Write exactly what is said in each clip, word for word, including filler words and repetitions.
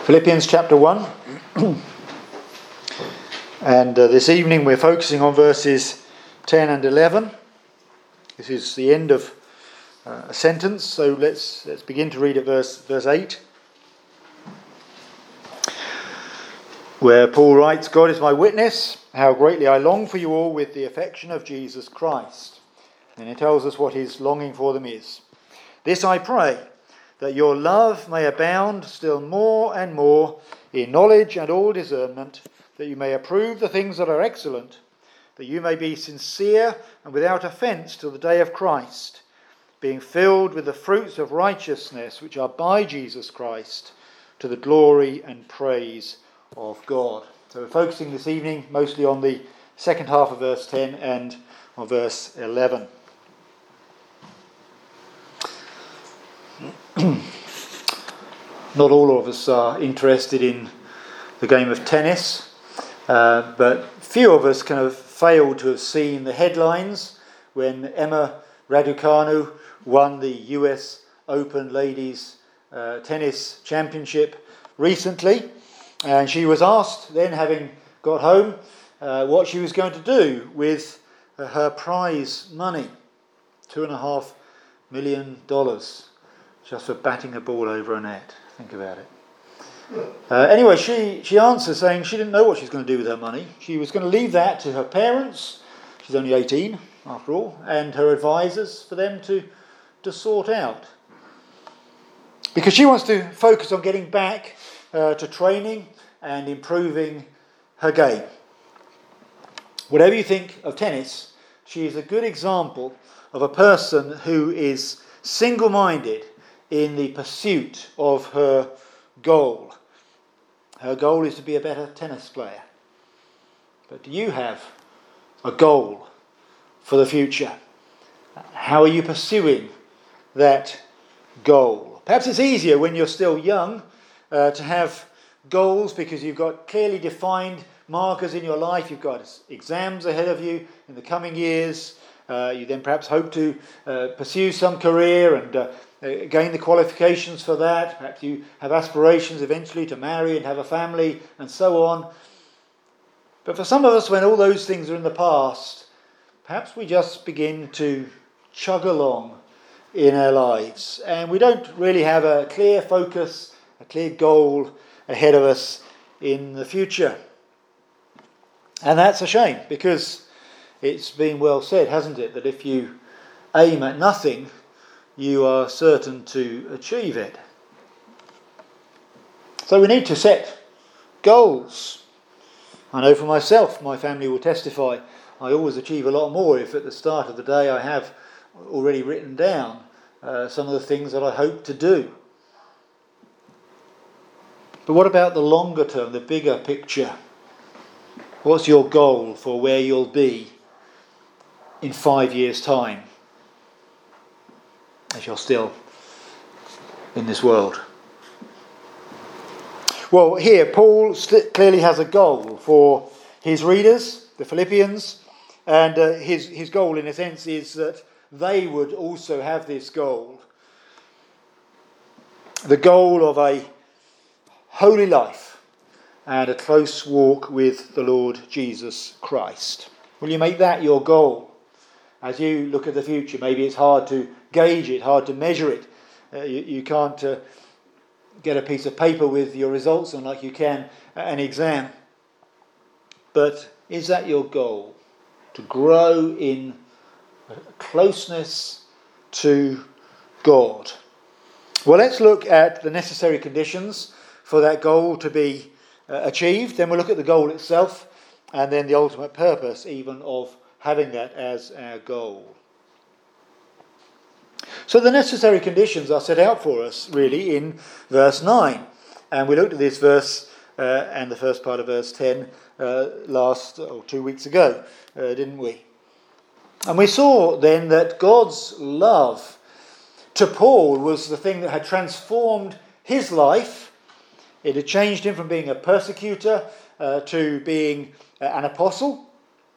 Philippians chapter one. And uh, this evening we're focusing on verses ten and eleven. This is the end of uh, a sentence, so let's let's begin to read at verse verse eight, where Paul writes, "God is my witness, how greatly I long for you all with the affection of Jesus Christ." And he tells us what his longing for them is. "This I pray, that your love may abound still more and more in knowledge and all discernment, that you may approve the things that are excellent, that you may be sincere and without offence till the day of Christ, being filled with the fruits of righteousness which are by Jesus Christ, to the glory and praise of God." So we're focusing this evening mostly on the second half of verse ten and on verse eleven. Not all of us are interested in the game of tennis, uh, but few of us kind of failed to have seen the headlines when Emma Raducanu won the U S Open Ladies uh, Tennis Championship recently, and she was asked then, having got home, uh, what she was going to do with uh, her prize money, two and a half million dollars, just for batting a ball over a net. Think about it. Uh, anyway, she, she answers saying she didn't know what she was going to do with her money. She was going to leave that to her parents, she's only eighteen after all, and her advisors for them to, to sort out. Because she wants to focus on getting back uh, to training and improving her game. Whatever you think of tennis, she is a good example of a person who is single-minded in the pursuit of her goal. Her goal is to be a better tennis player. But do you have a goal for the future? How are you pursuing that goal? Perhaps it's easier when you're still young uh, to have goals because you've got clearly defined markers in your life. You've got exams ahead of you in the coming years. Uh, you then perhaps hope to uh, pursue some career and uh, gain the qualifications for that. Perhaps you have aspirations eventually to marry and have a family and so on. But for some of us, when all those things are in the past, perhaps we just begin to chug along in our lives and we don't really have a clear focus, a clear goal ahead of us in the future. And that's a shame, because it's been well said, hasn't it, that if you aim at nothing, you are certain to achieve it. So we need to set goals. I know for myself, my family will testify, I always achieve a lot more if at the start of the day I have already written down uh, some of the things that I hope to do. But what about the longer term, the bigger picture? What's your goal for where you'll be in five years' time, as you're still in this world? Well, here Paul st- clearly has a goal for his readers, the Philippians, and uh, his, his goal in a sense is that they would also have this goal. The goal of a holy life and a close walk with the Lord Jesus Christ. Will you make that your goal? As you look at the future, maybe it's hard to gauge it, hard to measure it. Uh, you, you can't uh, get a piece of paper with your results on like you can at an exam. But is that your goal? To grow in closeness to God? Well, let's look at the necessary conditions for that goal to be uh, achieved. Then we'll look at the goal itself and then the ultimate purpose even of having that as our goal. So the necessary conditions are set out for us really in verse nine. And we looked at this verse uh, and the first part of verse ten uh, last oh, two weeks ago, uh, didn't we? And we saw then that God's love to Paul was the thing that had transformed his life. It had changed him from being a persecutor uh, to being uh, an apostle.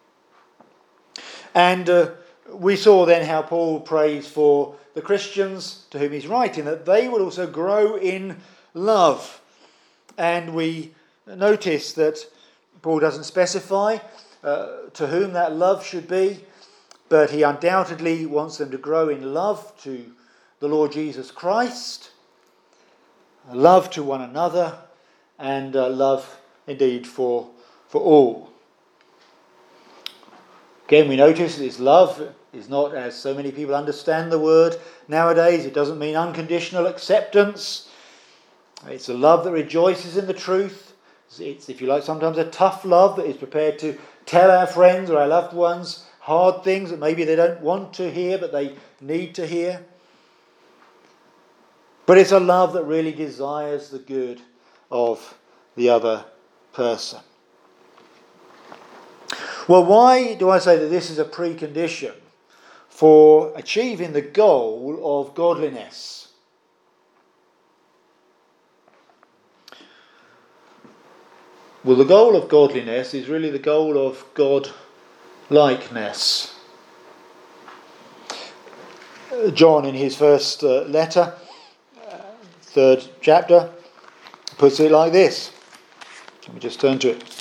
And uh, we saw then how Paul prays for the Christians to whom he's writing, that they would also grow in love And we notice that Paul doesn't specify uh, to whom that love should be, but he undoubtedly wants them to grow in love to the Lord Jesus Christ, love to one another, and uh, love indeed for, for all. Again, we notice that this love is not, as so many people understand the word nowadays, it doesn't mean unconditional acceptance. It's a love that rejoices in the truth. It's, if you like, sometimes a tough love that is prepared to tell our friends or our loved ones hard things that maybe they don't want to hear, but they need to hear. But it's a love that really desires the good of the other person. Well, why do I say that this is a precondition for achieving the goal of godliness? Well, the goal of godliness is really the goal of God-likeness. John, in his first uh, letter, uh, third chapter, puts it like this. Let me just turn to it.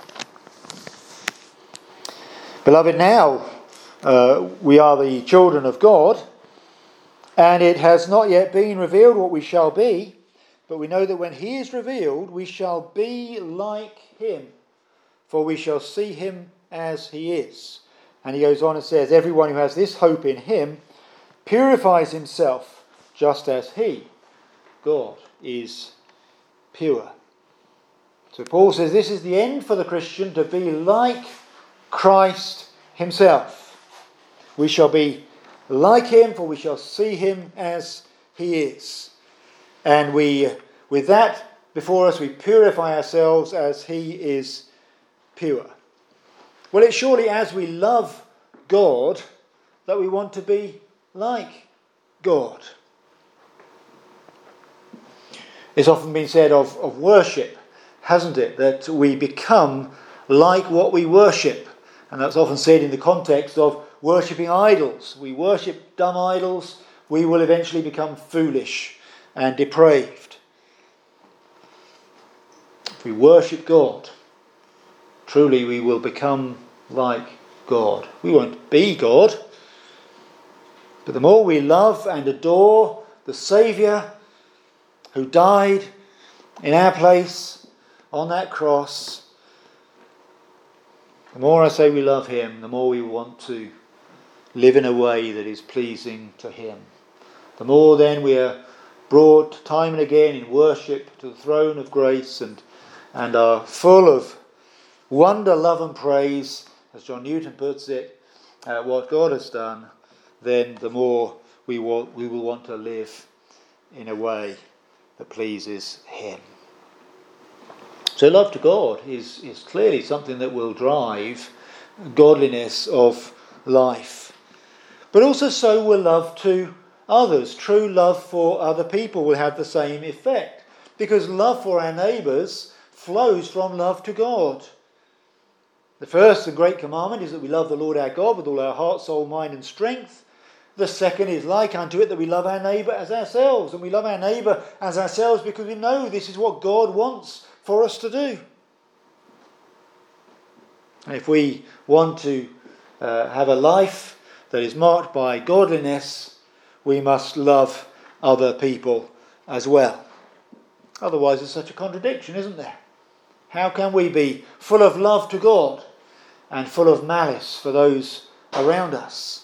Beloved, now uh, we are the children of God, and it has not yet been revealed what we shall be, but we know that when he is revealed, we shall be like him, for we shall see him as he is. And he goes on and says, everyone who has this hope in him purifies himself just as he, God, is pure. So Paul says this is the end for the Christian, to be like Christ himself. We shall be like him, for we shall see him as he is. And we, with that before us, we purify ourselves as he is pure. Well, it's surely as we love God that we want to be like God. It's often been said of, of worship, hasn't it, that we become like what we worship. And that's often said in the context of worshipping idols. We worship dumb idols, we will eventually become foolish and depraved. If we worship God, truly we will become like God. We won't be God, but the more we love and adore the Saviour who died in our place on that cross, the more I say we love him, the more we want to live in a way that is pleasing to him. The more then we are brought time and again in worship to the throne of grace and, and are full of wonder, love and praise, as John Newton puts it, at what God has done, then the more we will, we will want to live in a way that pleases him. So love to God is, is clearly something that will drive godliness of life. But also so will love to others. True love for other people will have the same effect, because love for our neighbours flows from love to God. The first and great commandment is that we love the Lord our God with all our heart, soul, mind and strength. The second is like unto it, that we love our neighbour as ourselves. And we love our neighbour as ourselves because we know this is what God wants for us to do. And if we want to uh, have a life that is marked by godliness, we must love other people as well. Otherwise it's such a contradiction, isn't there? How can we be full of love to God and full of malice for those around us?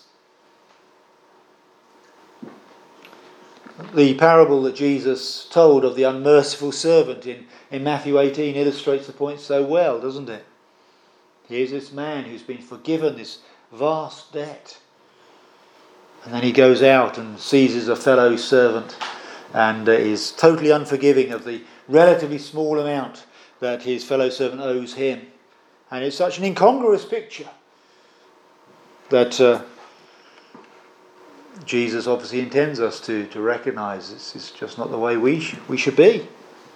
The parable that Jesus told of the unmerciful servant in, in Matthew eighteen illustrates the point so well, doesn't it? Here's this man who's been forgiven this vast debt. And then he goes out and seizes a fellow servant and uh, is totally unforgiving of the relatively small amount that his fellow servant owes him. And it's such an incongruous picture that uh, Jesus obviously intends us to, to recognise this is just not the way we, sh- we should be.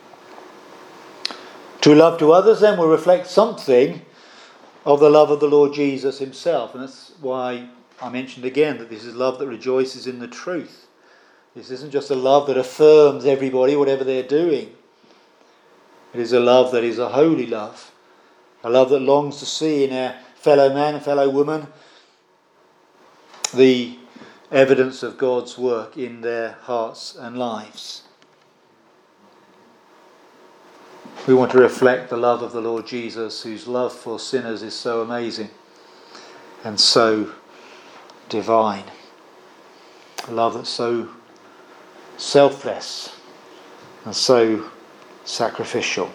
To love to others then will reflect something of the love of the Lord Jesus himself. And that's why I mentioned again that this is love that rejoices in the truth. This isn't just a love that affirms everybody, whatever they're doing. It is a love that is a holy love, a love that longs to see in our fellow man and fellow woman the evidence of God's work in their hearts and lives. We want to reflect the love of the Lord Jesus, whose love for sinners is so amazing and so divine. A love that's so selfless and so sacrificial.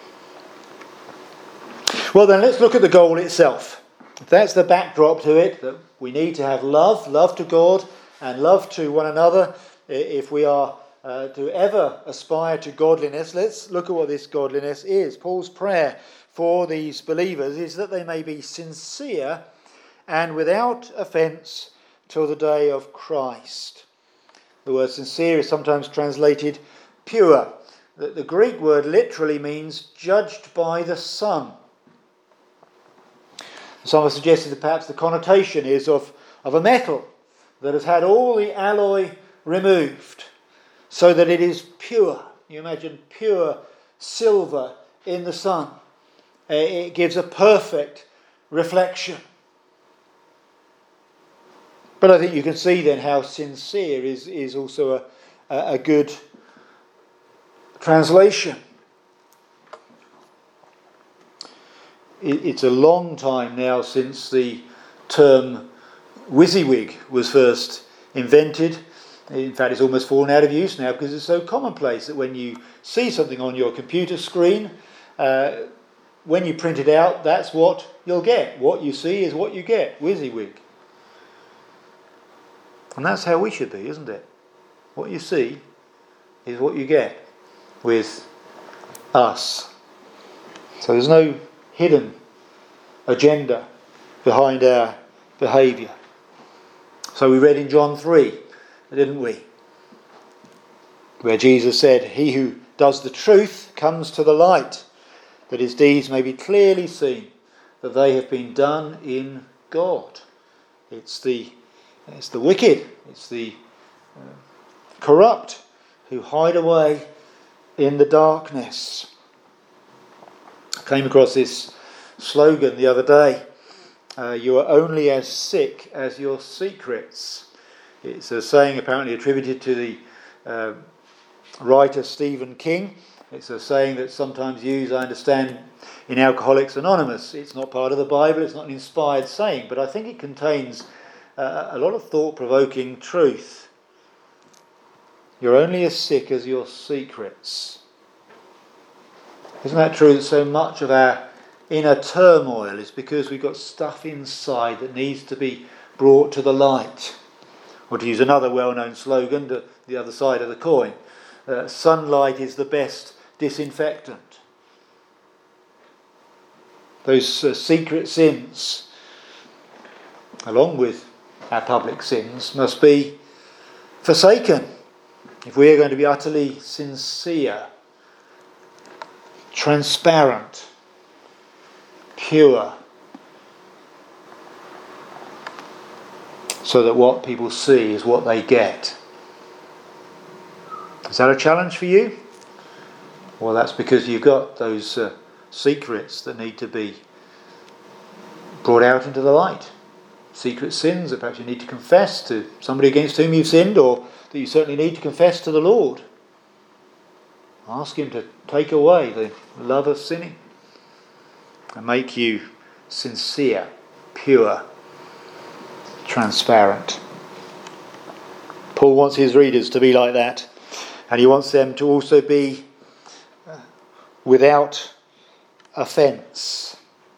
Well then, let's look at the goal itself. If that's the backdrop to it, that we need to have love, love to God and love to one another if we are uh, to ever aspire to godliness. Let's look at what this godliness is. Paul's prayer for these believers is that they may be sincere and without offence till the day of Christ. The word sincere is sometimes translated pure. The, the Greek word literally means judged by the sun. Some have suggested that perhaps the connotation is of, of a metal that has had all the alloy removed so that it is pure. You imagine pure silver in the sun. It gives a perfect reflection. But I think you can see then how sincere is, is also a, a, a good translation. It, it's a long time now since the term WYSIWYG was first invented. In fact, it's almost fallen out of use now because it's so commonplace that when you see something on your computer screen, uh, when you print it out, that's what you'll get. What you see is what you get. WYSIWYG. And that's how we should be, isn't it? What you see is what you get with us. So there's no hidden agenda behind our behaviour. So we read in John three, didn't we? Where Jesus said, "He who does the truth comes to the light, that his deeds may be clearly seen, that they have been done in God." It's the It's the wicked, it's the uh, corrupt who hide away in the darkness. I came across this slogan the other day, uh, "You are only as sick as your secrets." It's a saying apparently attributed to the uh, writer Stephen King. It's a saying that's sometimes used, I understand, in Alcoholics Anonymous. It's not part of the Bible, it's not an inspired saying, but I think it contains Uh, a lot of thought-provoking truth. You're only as sick as your secrets. Isn't that true that so much of our inner turmoil is because we've got stuff inside that needs to be brought to the light? Or to use another well-known slogan, the, the other side of the coin, uh, sunlight is the best disinfectant. Those uh, secret sins, along with our public sins, must be forsaken if we are going to be utterly sincere, transparent, pure, so that what people see is what they get. Is that a challenge for you? Well, that's because you've got those uh, secrets that need to be brought out into the light. Secret sins that perhaps you need to confess to somebody against whom you've sinned, or that you certainly need to confess to the Lord. Ask him to take away the love of sinning and make you sincere, pure, transparent. Paul wants his readers to be like that, and he wants them to also be without offence.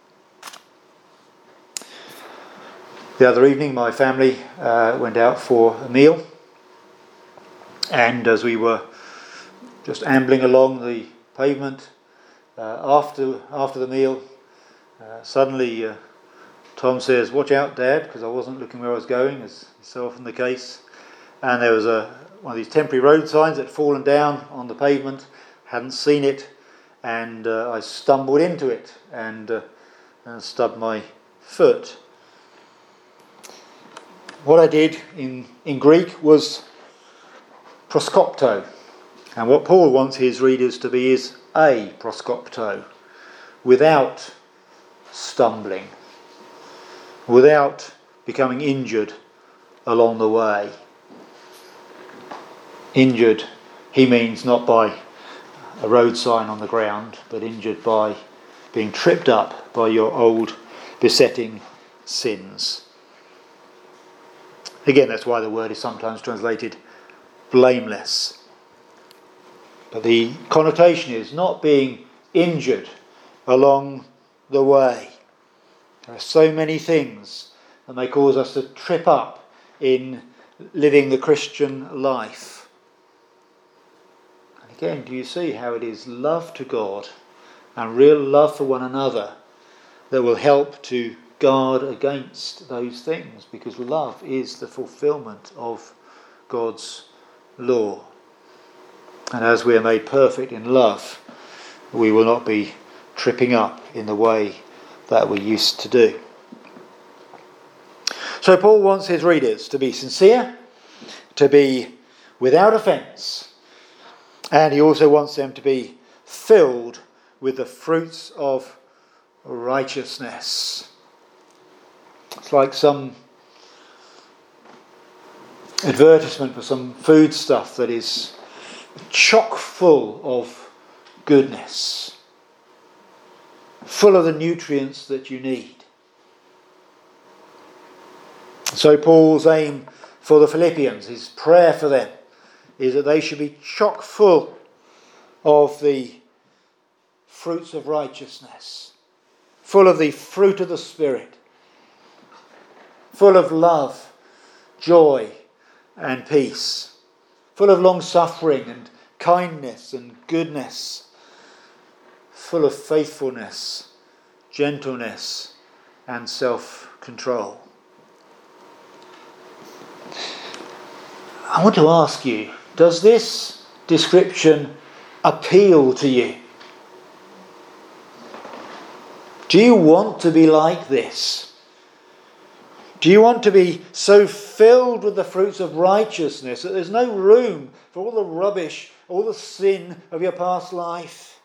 The other evening, my family uh, went out for a meal, and as we were just ambling along the pavement uh, after after the meal, uh, suddenly uh, Tom says, "Watch out, Dad," because I wasn't looking where I was going, as is so often the case. And there was a one of these temporary road signs that had fallen down on the pavement. Hadn't seen it, and uh, I stumbled into it and, uh, and stubbed my foot. What I did in, in Greek was proskopto. And what Paul wants his readers to be is a proskopto, without stumbling, without becoming injured along the way. Injured, he means not by a road sign on the ground, but injured by being tripped up by your old besetting sins. Again, that's why the word is sometimes translated blameless. But the connotation is not being injured along the way. There are so many things that may cause us to trip up in living the Christian life. And again, do you see how it is love to God and real love for one another that will help to guard against those things? Because love is the fulfilment of God's law. And as we are made perfect in love, we will not be tripping up in the way that we used to do. So Paul wants his readers to be sincere, to be without offence, and he also wants them to be filled with the fruits of righteousness. It's like some advertisement for some food stuff that is chock full of goodness, full of the nutrients that you need. So Paul's aim for the Philippians, his prayer for them, is that they should be chock full of the fruits of righteousness, full of the fruit of the Spirit, full of love, joy and peace, full of long-suffering and kindness and goodness, full of faithfulness, gentleness and self-control. I want to ask you, does this description appeal to you? Do you want to be like this? Do you want to be so filled with the fruits of righteousness that there's no room for all the rubbish, all the sin of your past life?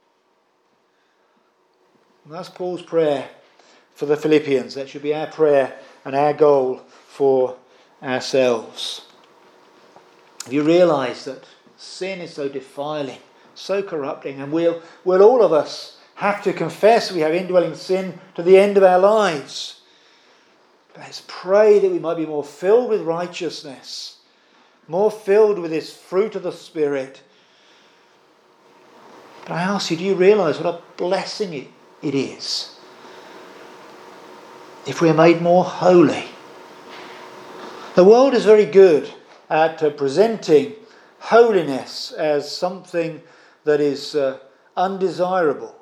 And that's Paul's prayer for the Philippians. That should be our prayer and our goal for ourselves. Have you realised that sin is so defiling, so corrupting, and we'll, we'll all of us have to confess we have indwelling sin to the end of our lives. Let's pray that we might be more filled with righteousness, more filled with this fruit of the Spirit. But I ask you, do you realise what a blessing it, it is if we are made more holy? The world is very good at uh, presenting holiness as something that is uh, undesirable.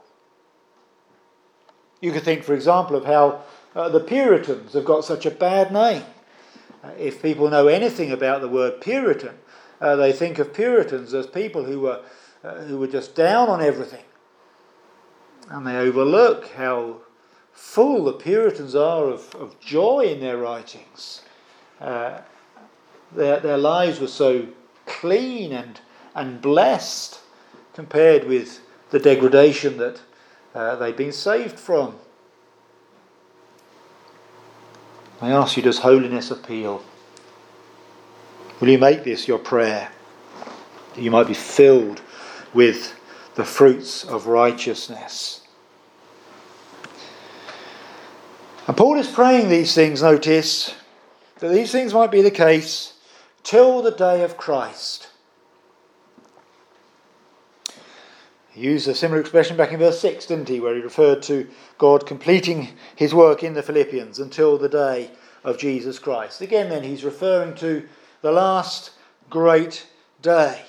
You could think, for example, of how Uh, the Puritans have got such a bad name. Uh, if people know anything about the word Puritan, uh, they think of Puritans as people who were uh, who were just down on everything, and they overlook how full the Puritans are of, of joy in their writings. Uh, their their lives were so clean and and blessed compared with the degradation that uh, they'd been saved from. I ask you, does holiness appeal? Will you make this your prayer, that you might be filled with the fruits of righteousness? And Paul is praying these things, notice, that these things might be the case till the day of Christ. He used a similar expression back in verse six, didn't he, where he referred to God completing his work in the Philippians until the day of Jesus Christ. Again, then, he's referring to the last great day.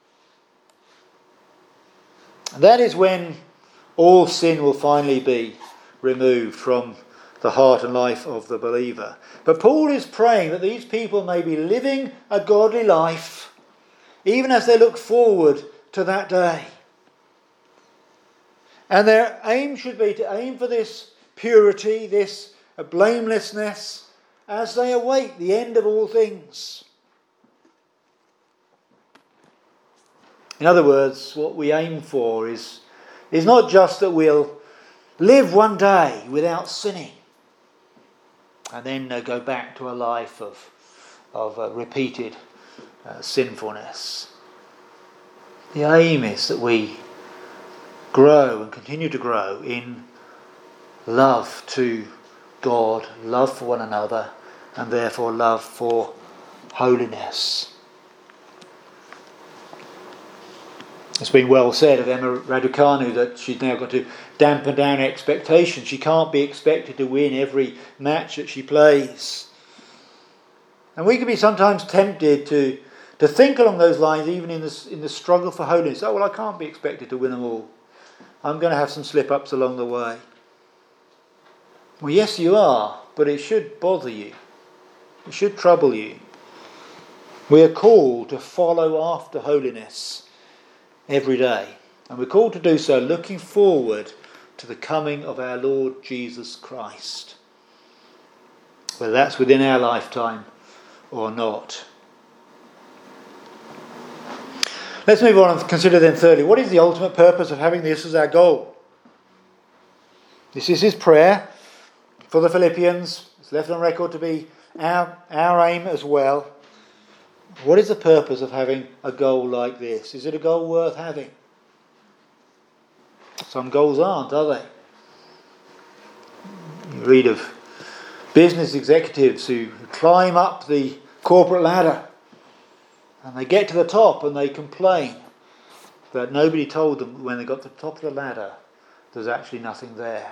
That is when all sin will finally be removed from the heart and life of the believer. But Paul is praying that these people may be living a godly life, even as they look forward to that day. And their aim should be to aim for this purity, this blamelessness, as they await the end of all things. In other words, what we aim for is, is not just that we'll live one day without sinning and then uh, go back to a life of, of uh, repeated uh, sinfulness. The aim is that we grow and continue to grow in love to God, love for one another, and therefore love for holiness. It's been well said of Emma Raducanu that she's now got to dampen down expectations. She can't be expected to win every match that she plays. And we can be sometimes tempted to, to think along those lines, even in the, in the struggle for holiness. Oh, well, I can't be expected to win them all. I'm going to have some slip-ups along the way. Well, yes, you are, but it should bother you. It should trouble you. We are called to follow after holiness every day. And we're called to do so looking forward to the coming of our Lord Jesus Christ. Whether that's within our lifetime or not. Let's move on and consider then thirdly, what is the ultimate purpose of having this as our goal? This is his prayer for the Philippians. It's left on record to be our, our aim as well. What is the purpose of having a goal like this? Is it a goal worth having? Some goals aren't, are they? You read of business executives who climb up the corporate ladder and they get to the top and they complain that nobody told them when they got to the top of the ladder there's actually nothing there.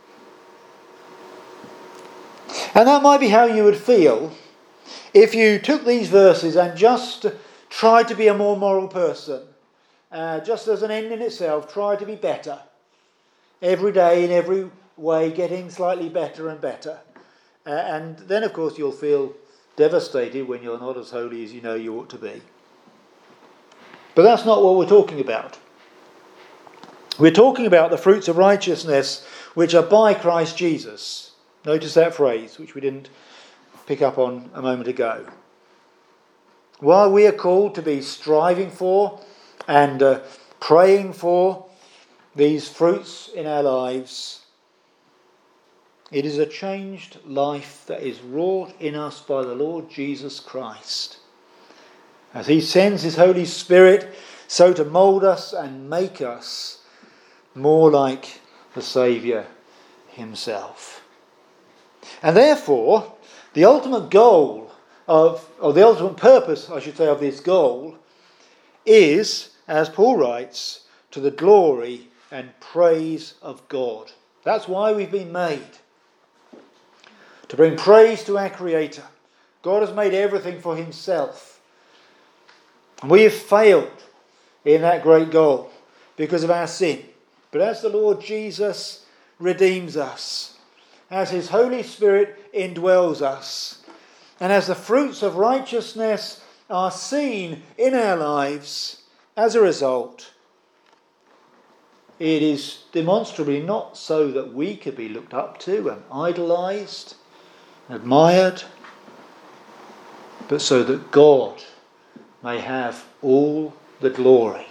And that might be how you would feel if you took these verses and just tried to be a more moral person, uh, just as an end in itself, try to be better. Every day, in every way, getting slightly better and better. Uh, and then, of course, you'll feel devastated when you're not as holy as you know you ought to be. But that's not what we're talking about. We're talking about the fruits of righteousness which are by Christ Jesus. Notice that phrase, which we didn't pick up on a moment ago. While we are called to be striving for and uh, praying for these fruits in our lives, it is a changed life that is wrought in us by the Lord Jesus Christ. As he sends his Holy Spirit so to mould us and make us more like the Saviour himself. And therefore, the ultimate goal of, or the ultimate purpose, I should say, of this goal is, as Paul writes, to the glory and praise of God. That's why we've been made. To bring praise to our Creator. God has made everything for himself. And we have failed in that great goal because of our sin. But as the Lord Jesus redeems us, as his Holy Spirit indwells us, and as the fruits of righteousness are seen in our lives, as a result, it is demonstrably not so that we could be looked up to and idolised, admired, but so that God may have all the glory.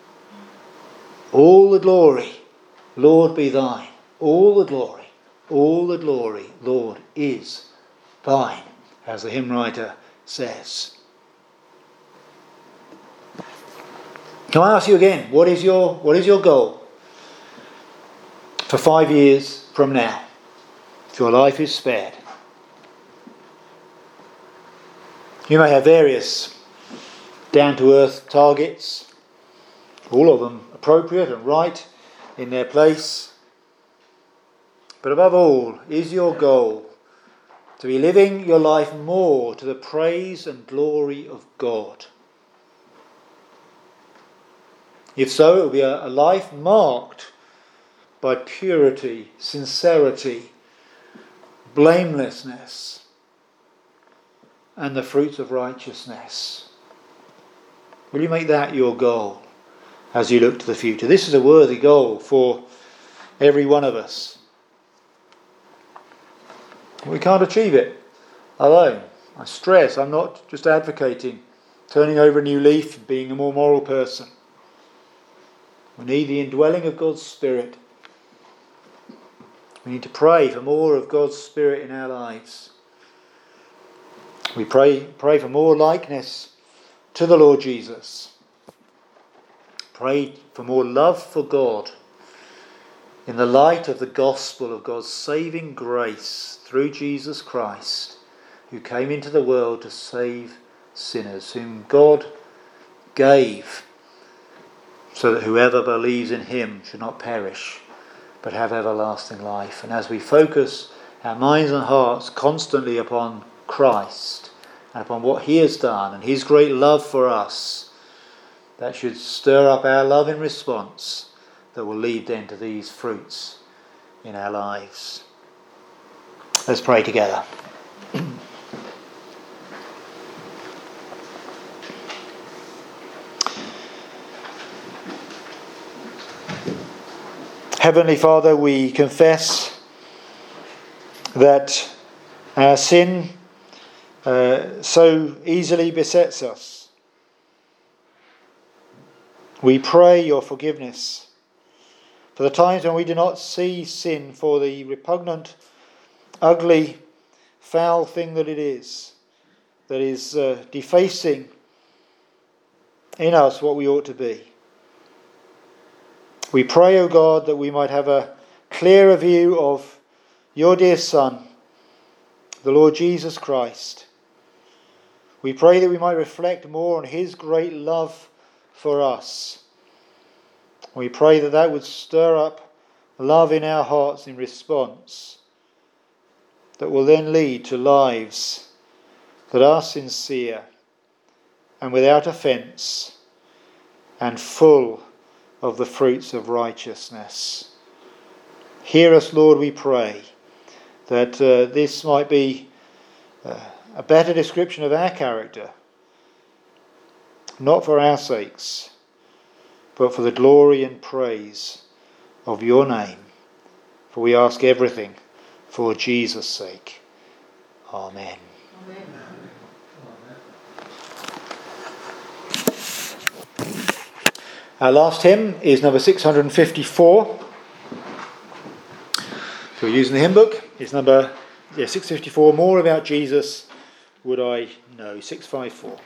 All the glory, Lord, be thine. All the glory, all the glory, Lord, is thine, as the hymn writer says. Can I ask you again, what is your what is your goal for five years from now, if your life is spared? You may have various down-to-earth targets, all of them appropriate and right in their place. But above all, is your goal to be living your life more to the praise and glory of God? If so, it will be a, a life marked by purity, sincerity, blamelessness, and the fruits of righteousness. Will you make that your goal as you look to the future? This is a worthy goal for every one of us. We can't achieve it alone. I stress, I'm not just advocating turning over a new leaf and being a more moral person. We need the indwelling of God's Spirit. We need to pray for more of God's Spirit in our lives. We pray, pray for more likeness to the Lord Jesus. Pray for more love for God in the light of the gospel of God's saving grace through Jesus Christ, who came into the world to save sinners, whom God gave so that whoever believes in him should not perish but have everlasting life. And as we focus our minds and hearts constantly upon Christ and upon what he has done and his great love for us, that should stir up our love in response that will lead then to these fruits in our lives. Let's pray together. Heavenly Father, we confess that our sin uh, so easily besets us. We pray your forgiveness for the times when we do not see sin for the repugnant, ugly, foul thing that it is, that is uh, defacing in us what we ought to be. We pray, O God, that we might have a clearer view of your dear Son, the Lord Jesus Christ. We pray that we might reflect more on his great love for us. We pray that that would stir up love in our hearts in response, that will then lead to lives that are sincere and without offence and full of the fruits of righteousness. Hear us, Lord, we pray, that uh, this might be uh, a better description of our character, not for our sakes, but for the glory and praise of your name. For we ask everything for Jesus' sake. Amen. Amen. Our last hymn is number six hundred fifty-four. If you're using the hymn book, it's number yeah, six fifty-four. More about Jesus would I know. six fifty-four.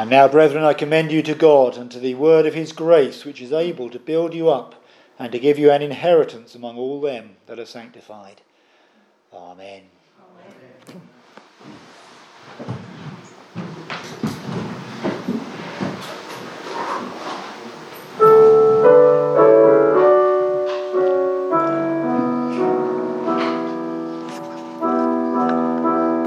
And now, brethren, I commend you to God and to the word of his grace, which is able to build you up and to give you an inheritance among all them that are sanctified. Amen. Amen.